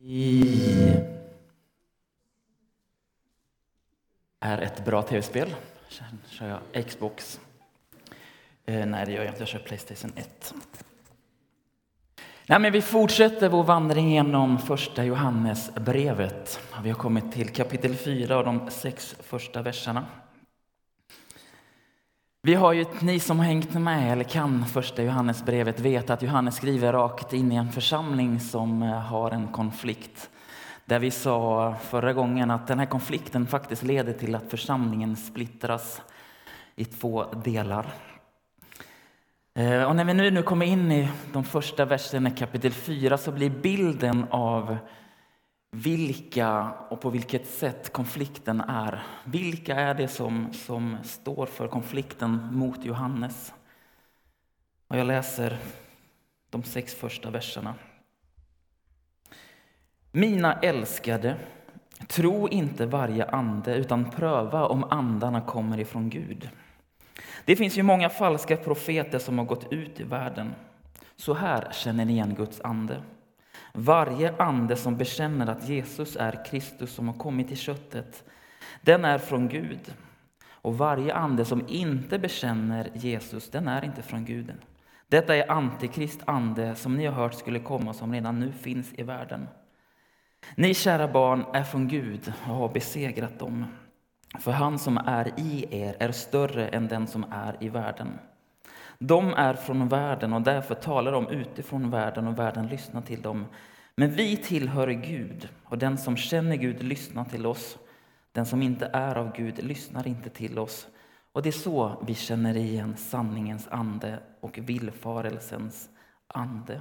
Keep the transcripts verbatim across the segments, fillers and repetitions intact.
I är ett bra tv-spel. Sen kör jag Xbox. Eh, nej, det gör jag inte. Jag kör PlayStation ett. Nej, men vi fortsätter vår vandring genom första Johannesbrevet. Vi har kommit till kapitel fyra och de sex första verserna. Vi har ju, ni som har hängt med eller kan första Johannesbrevet vet att Johannes skriver rakt in i en församling som har en konflikt. Där vi sa förra gången att den här konflikten faktiskt leder till att församlingen splittras i två delar. Och när vi nu, nu kommer in i de första verserna i kapitel fyra så blir bilden av vilka och på vilket sätt konflikten är. Vilka är det som, som står för konflikten mot Johannes? Och jag läser de sex första verserna. Mina älskade, tro inte varje ande utan pröva om andarna kommer ifrån Gud. Det finns ju många falska profeter som har gått ut i världen. Så här känner ni igen Guds ande. Varje ande som bekänner att Jesus är Kristus som har kommit i köttet, den är från Gud. Och varje ande som inte bekänner Jesus, den är inte från Gud. Detta är antikrist ande som ni har hört skulle komma, som redan nu finns i världen. Ni kära barn är från Gud och har besegrat dem. För han som är i er är större än den som är i världen. De är från världen och därför talar de utifrån världen och världen lyssnar till dem. Men vi tillhör Gud och den som känner Gud lyssnar till oss. Den som inte är av Gud lyssnar inte till oss. Och det är så vi känner igen sanningens ande och villfarelsens ande.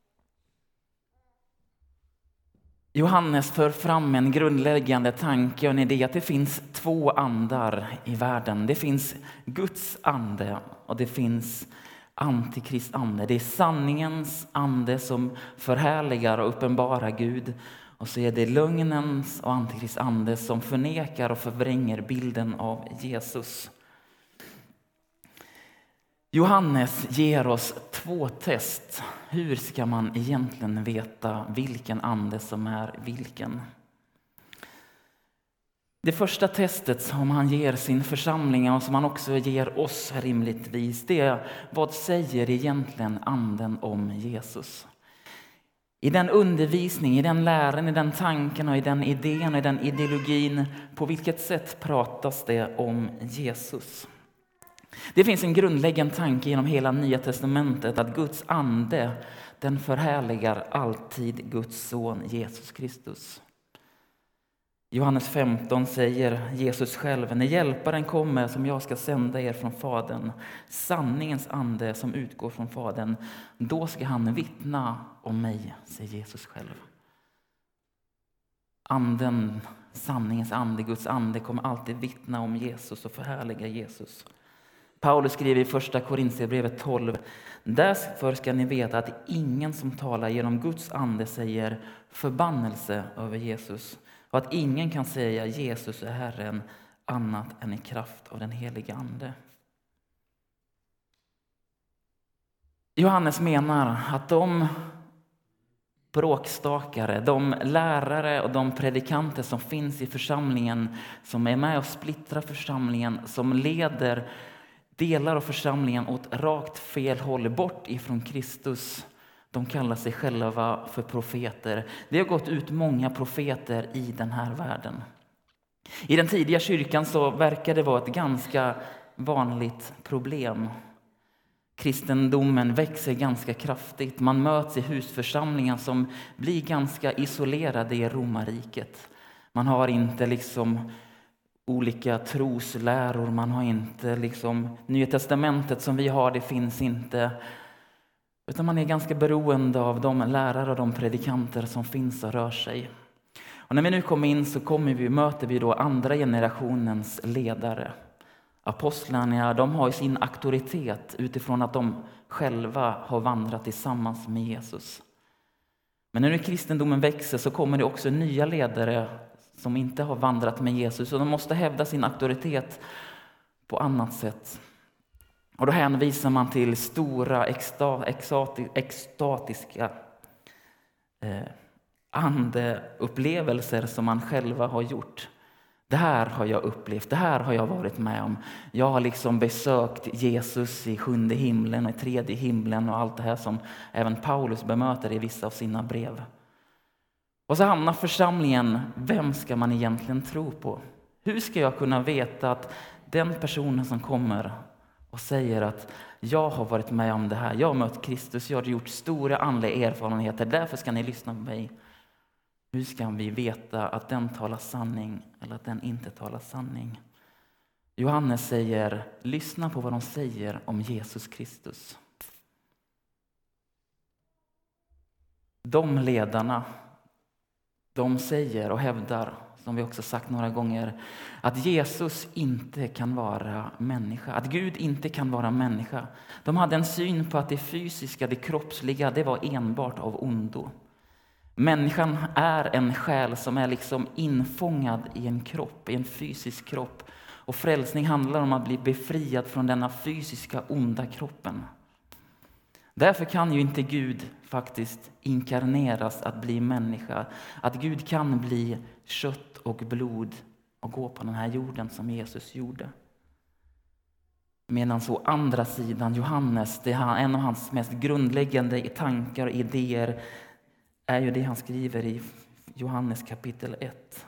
Johannes för fram en grundläggande tanke och en idé att det finns två andar i världen. Det finns Guds ande och det finns antikrist ande. Det är sanningens ande som förhärligar och uppenbarar Gud. Och så är det lögnens och antikrist ande som förnekar och förvränger bilden av Jesus. Johannes ger oss två test. Hur ska man egentligen veta vilken ande som är vilken? Det första testet som han ger sin församling och som han också ger oss rimligtvis, det är vad säger egentligen anden om Jesus? I den undervisning, i den läran, i den tanken och i den idén och i den ideologin, på vilket sätt pratas det om Jesus? Det finns en grundläggande tanke genom hela Nya testamentet att Guds ande, den förhärligar alltid Guds son Jesus Kristus. Johannes femton säger Jesus själv, när hjälparen kommer som jag ska sända er från Fadern, sanningens ande som utgår från Fadern, då ska han vittna om mig, säger Jesus själv. Anden, sanningens ande, Guds ande kommer alltid vittna om Jesus och förhärliga Jesus. Paulus skriver i första Korinthierbrevet tolv, därför ska ni veta att ingen som talar genom Guds ande säger förbannelse över Jesus. Och att ingen kan säga Jesus är Herren annat än i kraft av den heliga ande. Johannes menar att de bråkstakare, de lärare och de predikanter som finns i församlingen, som är med och splittrar församlingen, som leder delar av församlingen åt rakt fel håll bort ifrån Kristus. De kallar sig själva för profeter. Det har gått ut många profeter i den här världen. I den tidiga kyrkan så verkar det vara ett ganska vanligt problem. Kristendomen växer ganska kraftigt. Man möts i husförsamlingar som blir ganska isolerade i romarriket. Man har inte liksom olika trosläror. Man har inte liksom Nya testamentet som vi har, det finns inte. Utan man är ganska beroende av de lärare och de predikanter som finns och rör sig. Och när vi nu kommer in så kommer vi, möter vi då andra generationens ledare. Apostlarna, de har ju sin auktoritet utifrån att de själva har vandrat tillsammans med Jesus. Men när nu kristendomen växer så kommer det också nya ledare som inte har vandrat med Jesus. Och de måste hävda sin auktoritet på annat sätt. Och då hänvisar man till stora exta, exati, extatiska eh, andeupplevelser som man själva har gjort. Det här har jag upplevt, det här har jag varit med om. Jag har liksom besökt Jesus i sjunde himlen och i tredje himlen och allt det här som även Paulus bemöter i vissa av sina brev. Och så hamnar församlingen, vem ska man egentligen tro på? Hur ska jag kunna veta att den personen som kommer och säger att jag har varit med om det här, jag har mött Kristus, jag har gjort stora andliga erfarenheter, därför ska ni lyssna på mig. Hur ska vi veta att den talar sanning eller att den inte talar sanning? Johannes säger, lyssna på vad de säger om Jesus Kristus. De ledarna, de säger och hävdar, som vi också sagt några gånger, att Jesus inte kan vara människa, att Gud inte kan vara människa. De hade en syn på att det fysiska, det kroppsliga, det var enbart av ondo. Människan är en själ som är liksom infångad i en kropp, i en fysisk kropp. Och frälsning handlar om att bli befriad från denna fysiska onda kroppen. Därför kan ju inte Gud faktiskt inkarneras att bli människa. Att Gud kan bli kött och blod och gå på den här jorden som Jesus gjorde. Medan så andra sidan, Johannes, det är en av hans mest grundläggande tankar och idéer, är ju det han skriver i Johannes kapitel ett.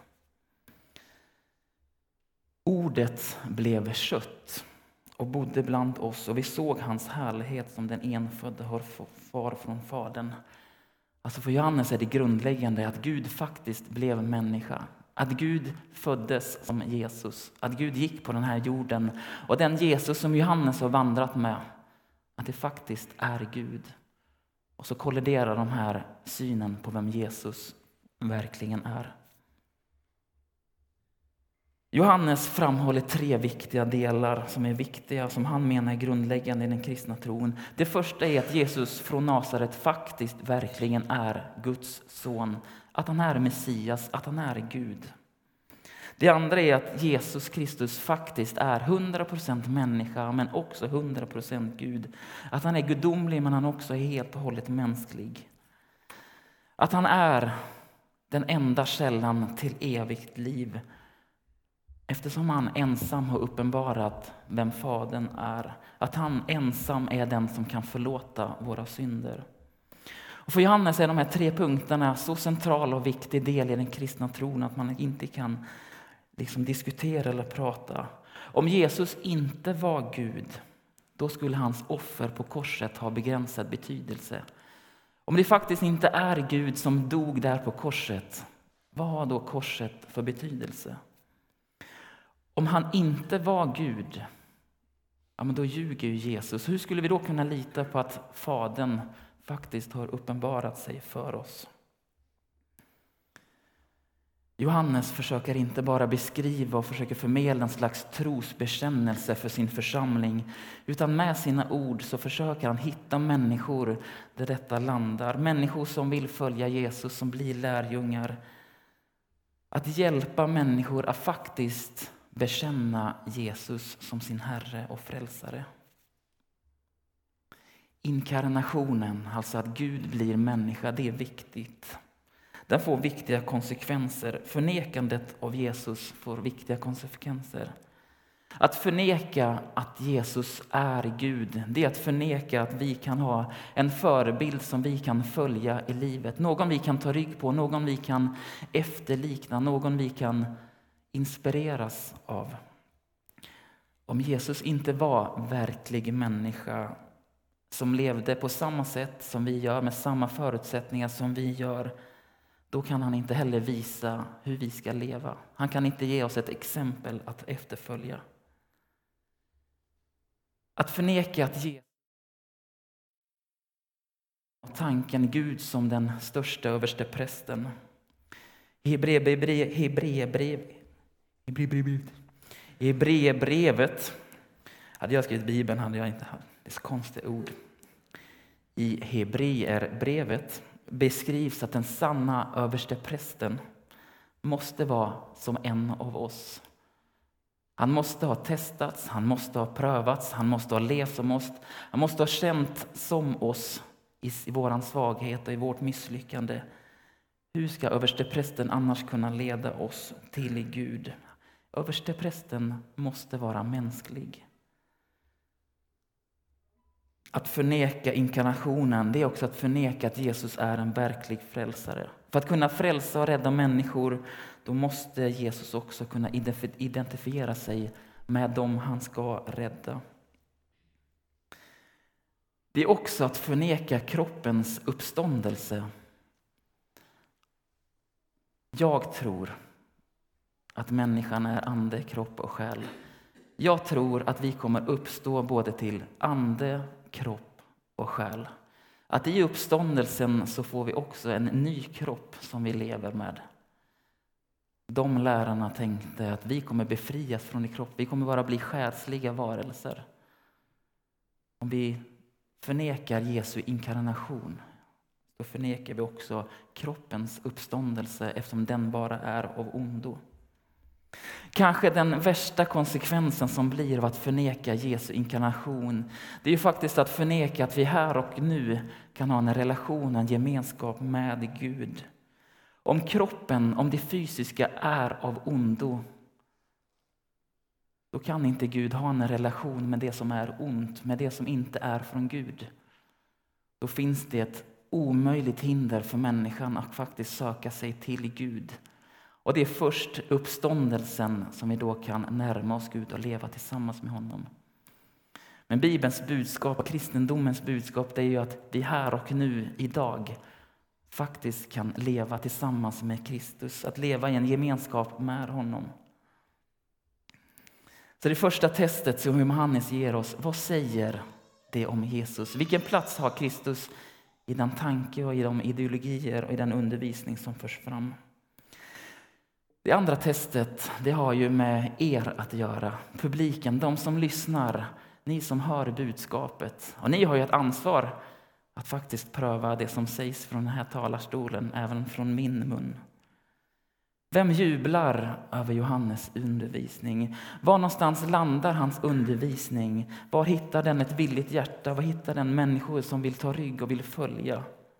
Ordet blev kött och bodde bland oss, och vi såg hans härlighet som den enfödde har far från fadern. Alltså för Johannes är det grundläggande att Gud faktiskt blev människa. Att Gud föddes som Jesus. Att Gud gick på den här jorden. Och den Jesus som Johannes har vandrat med, att det faktiskt är Gud. Och så kolliderar de här synen på vem Jesus verkligen är. Johannes framhåller tre viktiga delar som är viktiga, som han menar är grundläggande i den kristna tron. Det första är att Jesus från Nasaret faktiskt verkligen är Guds son. Att han är Messias, att han är Gud. Det andra är att Jesus Kristus faktiskt är hundra procent människa men också hundra procent Gud. Att han är gudomlig men han också är helt och hållet mänsklig. Att han är den enda källan till evigt liv. Eftersom han ensam har uppenbarat vem Fadern är. Att han ensam är den som kan förlåta våra synder. Och för Johannes är de här tre punkterna så central och viktig del i den kristna tron att man inte kan liksom diskutera eller prata. Om Jesus inte var Gud, då skulle hans offer på korset ha begränsad betydelse. Om det faktiskt inte är Gud som dog där på korset, vad har då korset för betydelse? Om han inte var Gud, ja men då ljuger ju Jesus. Hur skulle vi då kunna lita på att Fadern faktiskt har uppenbarat sig för oss? Johannes försöker inte bara beskriva och försöker förmedla en slags trosbekännelse för sin församling, utan med sina ord så försöker han hitta människor där detta landar. Människor som vill följa Jesus, som blir lärjungar. Att hjälpa människor att faktiskt bekänna Jesus som sin Herre och frälsare. Inkarnationen, alltså att Gud blir människa, det är viktigt. Den får viktiga konsekvenser. Förnekandet av Jesus får viktiga konsekvenser. Att förneka att Jesus är Gud, det är att förneka att vi kan ha en förebild som vi kan följa i livet. Någon vi kan ta rygg på, någon vi kan efterlikna, någon vi kan inspireras av. Om Jesus inte var verklig människa som levde på samma sätt som vi gör, med samma förutsättningar som vi gör, då kan han inte heller visa hur vi ska leva. Han kan inte ge oss ett exempel att efterfölja. Att förneka att ge tanken Gud som den största överste prästen. I Hebreerbrevet I Hebreerbrevet hade jag skrivit Bibeln, hade jag inte haft. Det är så konstiga ord. I Hebreerbrevet beskrivs att den sanna överste prästen måste vara som en av oss. Han måste ha testats, han måste ha prövats, han måste ha levt som oss, han måste ha känt som oss i, i våran svaghet och i vårt misslyckande. Hur ska översteprästen annars kunna leda oss till Gud? Översteprästen måste vara mänsklig. Att förneka inkarnationen, det är också att förneka att Jesus är en verklig frälsare. För att kunna frälsa och rädda människor, då måste Jesus också kunna identifiera sig med dem han ska rädda. Det är också att förneka kroppens uppståndelse. Jag tror att människan är ande, kropp och själ. Jag tror att vi kommer uppstå både till ande, kropp och själ. Att i uppståndelsen så får vi också en ny kropp som vi lever med. De lärarna tänkte att vi kommer befrias från en kropp. Vi kommer bara bli själsliga varelser. Om vi förnekar Jesu inkarnation, då förnekar vi också kroppens uppståndelse eftersom den bara är av ondo. Kanske den värsta konsekvensen som blir av att förneka Jesu inkarnation, det är ju faktiskt att förneka att vi här och nu kan ha en relation, en gemenskap med Gud. Om kroppen, om det fysiska är av ondo, då kan inte Gud ha en relation med det som är ont, med det som inte är från Gud. Då finns det ett omöjligt hinder för människan att faktiskt söka sig till Gud. Och det är först uppståndelsen som vi då kan närma oss Gud och leva tillsammans med honom. Men Bibelns budskap och kristendomens budskap, det är ju att vi här och nu idag faktiskt kan leva tillsammans med Kristus. Att leva i en gemenskap med honom. Så det första testet som Johannes ger oss, vad säger det om Jesus? Vilken plats har Kristus i den tanke och i de ideologier och i den undervisning som förs fram? Det andra testet, det har ju med er att göra. Publiken, de som lyssnar, ni som hör budskapet. Och ni har ju ett ansvar att faktiskt pröva det som sägs från den här talarstolen, även från min mun. Vem jublar över Johannes undervisning? Var någonstans landar hans undervisning? Var hittar den ett villigt hjärta? Var hittar den människor som vill ta rygg och vill följa?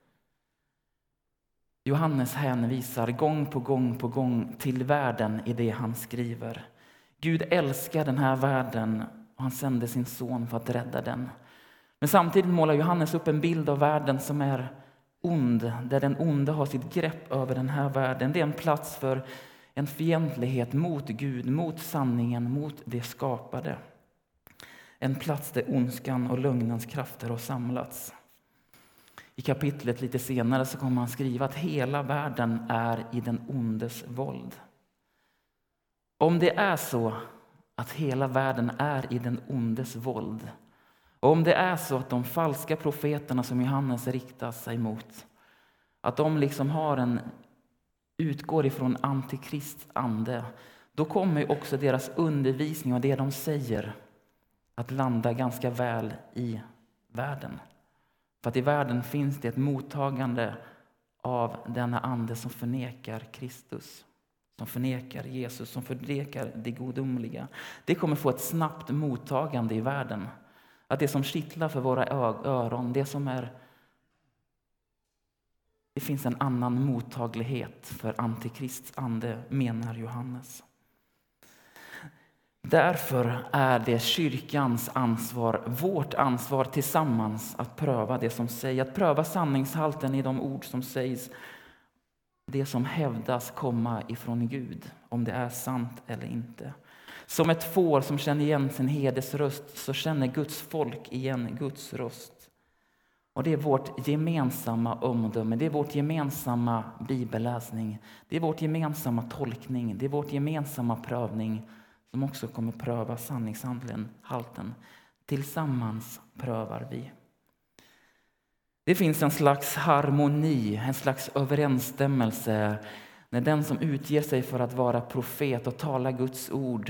Johannes hänvisar gång på gång på gång till världen i det han skriver. Gud älskar den här världen och han sände sin son för att rädda den. Men samtidigt målar Johannes upp en bild av världen som är ond, där den onde har sitt grepp över den här världen. Det är en plats för en fientlighet mot Gud, mot sanningen, mot det skapade. En plats där ondskan och lögnens krafter har samlats. I kapitlet lite senare så kommer han skriva att hela världen är i den ondes våld. Om det är så att hela världen är i den ondes våld, och om det är så att de falska profeterna som Johannes riktar sig mot, att de liksom har en, utgår ifrån antikrist ande, då kommer också deras undervisning och det de säger att landa ganska väl i världen. För att i världen finns det ett mottagande av denna ande som förnekar Kristus, som förnekar Jesus, som förnekar det gudomliga. Det kommer få ett snabbt mottagande i världen. Att det som kittlar för våra öron, det som är... Det finns en annan mottaglighet för antikrists ande, menar Johannes. Därför är det kyrkans ansvar, vårt ansvar tillsammans att pröva det som sägs, att pröva sanningshalten i de ord som sägs, det som hävdas komma ifrån Gud, om det är sant eller inte. Som ett får som känner igen sin herdes röst, så känner Guds folk igen Guds röst. Och det är vårt gemensamma omdöme, det är vårt gemensamma bibelläsning, det är vårt gemensamma tolkning, det är vårt gemensamma prövning som också kommer pröva sanningshalten. Tillsammans prövar vi. Det finns en slags harmoni, en slags överensstämmelse när den som utger sig för att vara profet och tala Guds ord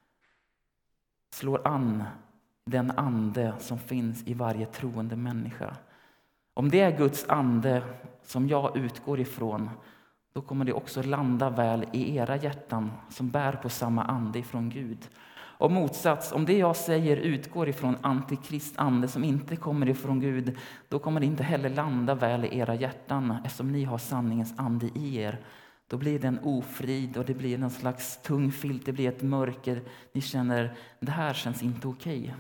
slår an den ande som finns i varje troende människa. Om det är Guds ande som jag utgår ifrån, då kommer det också landa väl i era hjärtan som bär på samma ande ifrån Gud. Och motsats, om det jag säger utgår ifrån antikrist ande som inte kommer ifrån Gud, då kommer det inte heller landa väl i era hjärtan, eftersom ni har sanningens ande i er. Då blir det en ofrid och det blir en slags tung filt, det blir ett mörker. Ni känner, det här känns inte okej.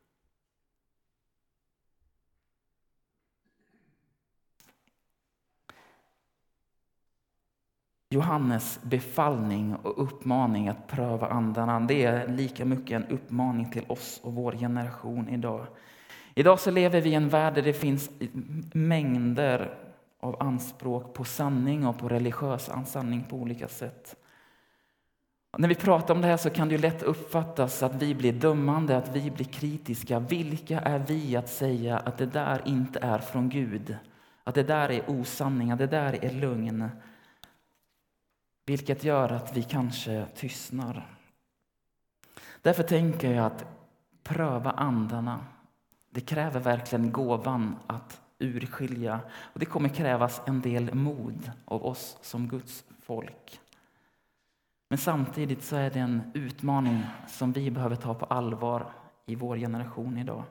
Johannes befallning och uppmaning att pröva andarna, det är lika mycket en uppmaning till oss och vår generation idag. Idag så lever vi i en värld där det finns mängder av anspråk på sanning och på religiös sanning på olika sätt. Och när vi pratar om det här så kan det ju lätt uppfattas att vi blir dömande, att vi blir kritiska. Vilka är vi att säga att det där inte är från Gud? Att det där är osanning, att det där är lögn? Vilket gör att vi kanske tystnar. Därför tänker jag att pröva andarna, det kräver verkligen gåvan att urskilja. Och det kommer krävas en del mod av oss som Guds folk. Men samtidigt så är det en utmaning som vi behöver ta på allvar i vår generation idag.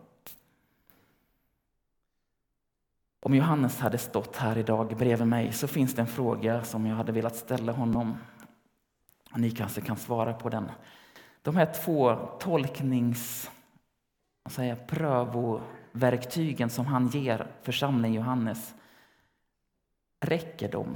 Om Johannes hade stått här idag bredvid mig så finns det en fråga som jag hade velat ställa honom. Och ni kanske kan svara på den. De här två tolknings, vad säger, prövoverktygen som han ger församlingen Johannes, räcker de?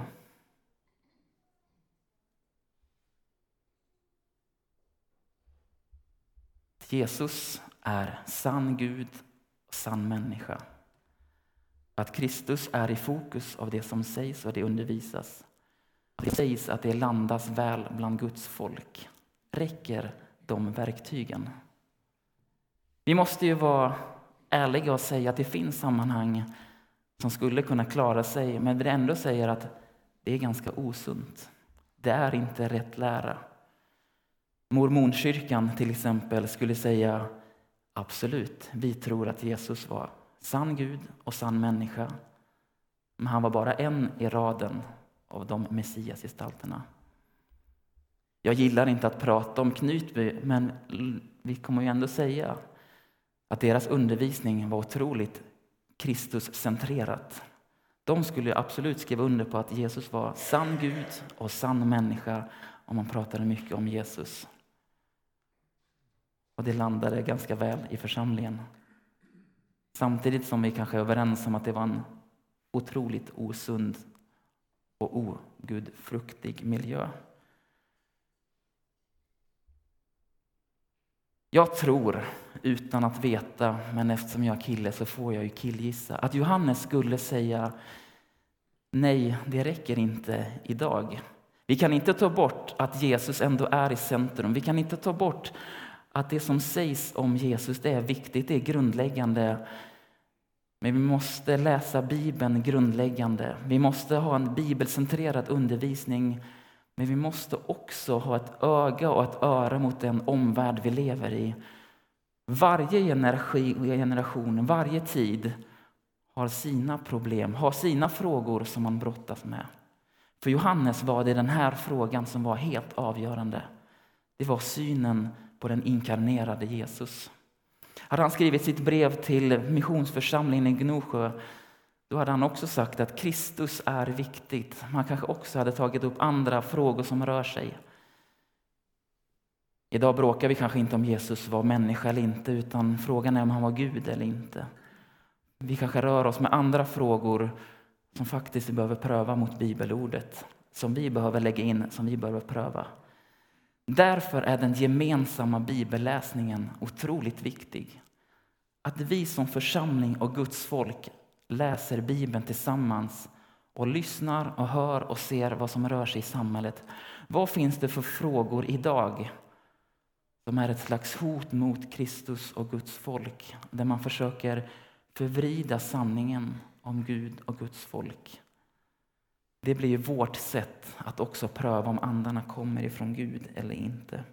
Jesus är sann Gud och sann människa. Att Kristus är i fokus av det som sägs och det undervisas. Det sägs att det landas väl bland Guds folk. Räcker de verktygen? Vi måste ju vara ärliga och säga att det finns sammanhang som skulle kunna klara sig, men vi ändå säger att det är ganska osunt. Det är inte rätt lära. Mormonkyrkan till exempel skulle säga absolut, vi tror att Jesus var sann Gud och sann människa. Men han var bara en i raden av de messiasgestalterna. Jag gillar inte att prata om Knutby, men vi kommer ju ändå säga att deras undervisning var otroligt Kristus-centrerat. De skulle absolut skriva under på att Jesus var sann Gud och sann människa om man pratade mycket om Jesus. Och det landade ganska väl i församlingen. Samtidigt som vi kanske är överens om att det var en otroligt osund och ogudfruktig miljö. Jag tror, utan att veta, men eftersom jag är kille så får jag ju killgissa, att Johannes skulle säga nej, det räcker inte idag. Vi kan inte ta bort att Jesus ändå är i centrum. Vi kan inte ta bort att det som sägs om Jesus, det är viktigt, det är grundläggande. Men vi måste läsa Bibeln grundläggande. Vi måste ha en bibelcentrerad undervisning. Men vi måste också ha ett öga och ett öra mot den omvärld vi lever i. Varje generation, varje tid har sina problem, har sina frågor som man brottas med. För Johannes var det den här frågan som var helt avgörande. Det var synen på den inkarnerade Jesus. Hade han skrivit sitt brev till missionsförsamlingen i Gnosjö, då hade han också sagt att Kristus är viktigt. Man kanske också hade tagit upp andra frågor som rör sig. Idag bråkar vi kanske inte om Jesus var människa eller inte, utan frågan är om han var Gud eller inte. Vi kanske rör oss med andra frågor som faktiskt vi behöver pröva mot bibelordet. Som vi behöver lägga in, som vi behöver pröva. Därför är den gemensamma bibelläsningen otroligt viktig. Att vi som församling och Guds folk läser Bibeln tillsammans och lyssnar och hör och ser vad som rör sig i samhället. Vad finns det för frågor idag som är ett slags hot mot Kristus och Guds folk? Där man försöker förvrida sanningen om Gud och Guds folk. Det blir vårt sätt att också pröva om andarna kommer ifrån Gud eller inte.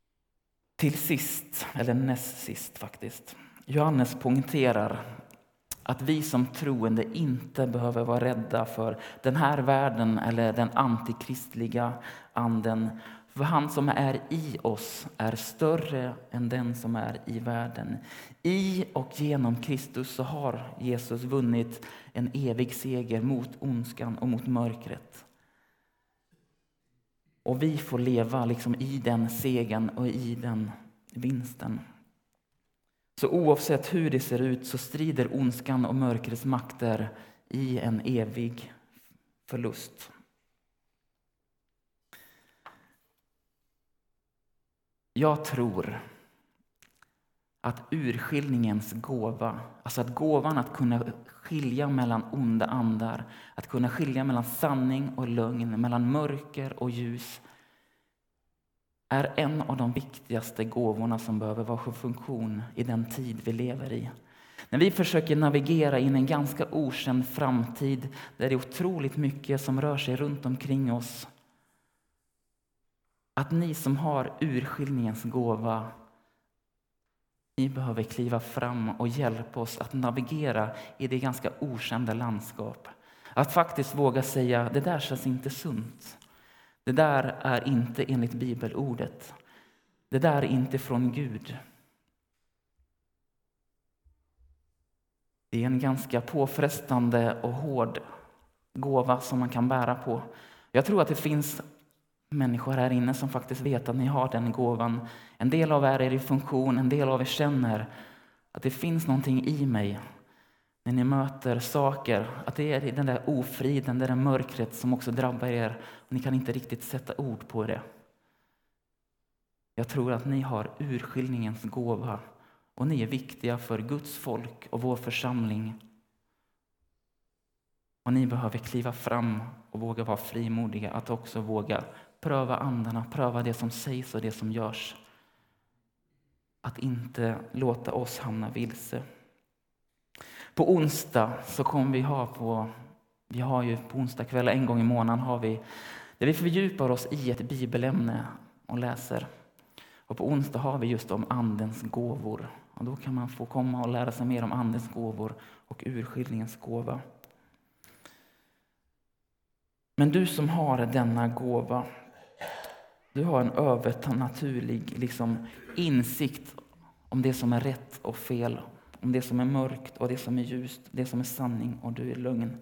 Till sist, eller näst sist faktiskt. Johannes poängterar Att vi som troende inte behöver vara rädda för den här världen eller den antikristliga anden. För han som är i oss är större än den som är i världen. I och genom Kristus så har Jesus vunnit en evig seger mot ondskan och mot mörkret. Och vi får leva liksom i den segern och i den vinsten. Så oavsett hur det ser ut så strider ondskan och mörkrets makter i en evig förlust. Jag tror att urskiljningens gåva, alltså att gåvan att kunna skilja mellan onda andar, att kunna skilja mellan sanning och lögn, mellan mörker och ljus, är en av de viktigaste gåvorna som behöver vara för funktion i den tid vi lever i. När vi försöker navigera in i en ganska okänd framtid där det är otroligt mycket som rör sig runt omkring oss. Att ni som har urskiljningens gåva, ni behöver kliva fram och hjälpa oss att navigera i det ganska okända landskap. Att faktiskt våga säga, det där känns inte sunt. Det där är inte enligt bibelordet. Det där är inte från Gud. Det är en ganska påfrestande och hård gåva som man kan bära på. Jag tror att det finns människor här inne som faktiskt vet att ni har den gåvan. En del av er är i funktion, en del av er känner att det finns någonting i mig. När ni möter saker, att det är den där ofriden, det där mörkret som också drabbar er. Och ni kan inte riktigt sätta ord på det. Jag tror att ni har urskiljningens gåva. Och ni är viktiga för Guds folk och vår församling. Och ni behöver kliva fram och våga vara frimodiga. Att också våga pröva andarna, pröva det som sägs och det som görs. Att inte låta oss hamna vilse. På onsdag så kommer vi ha på, vi har ju på onsdag kväll en gång i månaden har vi, där vi fördjupar oss i ett bibelämne och läser. Och på onsdag har vi just om andens gåvor. Och då kan man få komma och lära sig mer om andens gåvor och urskiljningens gåva. Men du som har denna gåva, du har en övernaturlig liksom, insikt om det som är rätt och fel. Om det som är mörkt och det som är ljust, det som är sanning och du är lögn.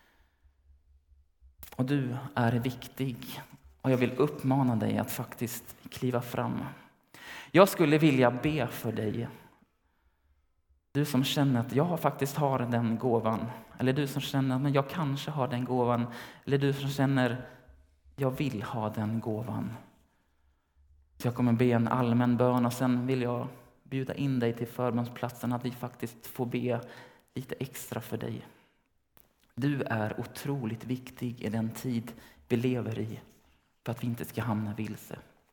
Och du är viktig. Och jag vill uppmana dig att faktiskt kliva fram. Jag skulle vilja be för dig. Du som känner att jag faktiskt har den gåvan. Eller du som känner att jag kanske har den gåvan. Eller du som känner jag vill ha den gåvan. Så jag kommer be en allmän bön och sen vill jag bjuda in dig till förbönsplatsen att vi faktiskt får be lite extra för dig. Du är otroligt viktig i den tid vi lever i för att vi inte ska hamna vilse.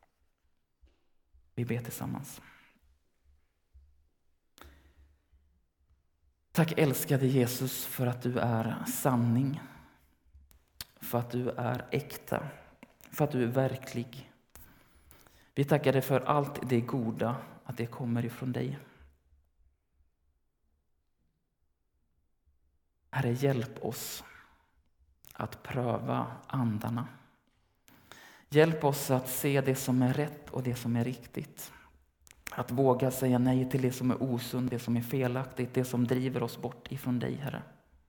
Vi ber tillsammans. Tack älskade Jesus för att du är sanning. För att du är äkta. För att du är verklig. Vi tackar dig för allt det goda, att det kommer ifrån dig. Herre, hjälp oss att pröva andarna. Hjälp oss att se det som är rätt och det som är riktigt. Att våga säga nej till det som är osunt, det som är felaktigt, det som driver oss bort ifrån dig, Herre.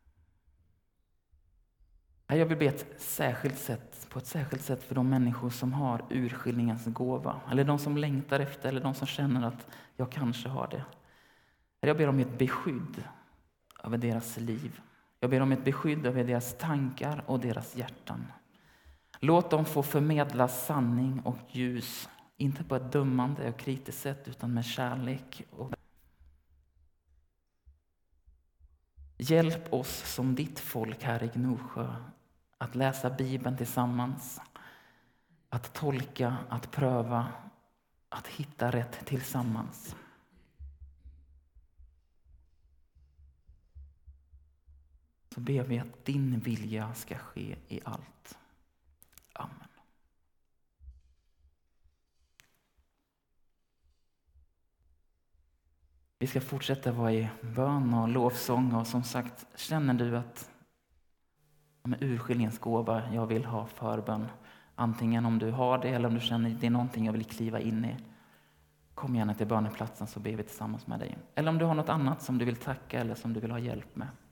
Jag vill be ett särskilt sätt, på ett särskilt sätt för de människor som har urskiljningens gåva. Eller de som längtar efter, eller de som känner att jag kanske har det. Jag ber om ett beskydd över deras liv. Jag ber om ett beskydd över deras tankar och deras hjärtan. Låt dem få förmedla sanning och ljus. Inte på ett dömande och kritiskt sätt utan med kärlek. Och hjälp oss som ditt folk här i Gnosjö att läsa Bibeln tillsammans. Att tolka, att pröva, att hitta rätt tillsammans. Så ber vi att din vilja ska ske i allt. Amen. Vi Vi ska fortsätta vara i bön och lovsång. Och som sagt, känner du att med urskiljningens gåva jag vill ha förbön, antingen om du har det eller om du känner att det är någonting jag vill kliva in i, kom gärna till böneplatsen så ber vi tillsammans med dig. Eller om du har något annat som du vill tacka eller som du vill ha hjälp med.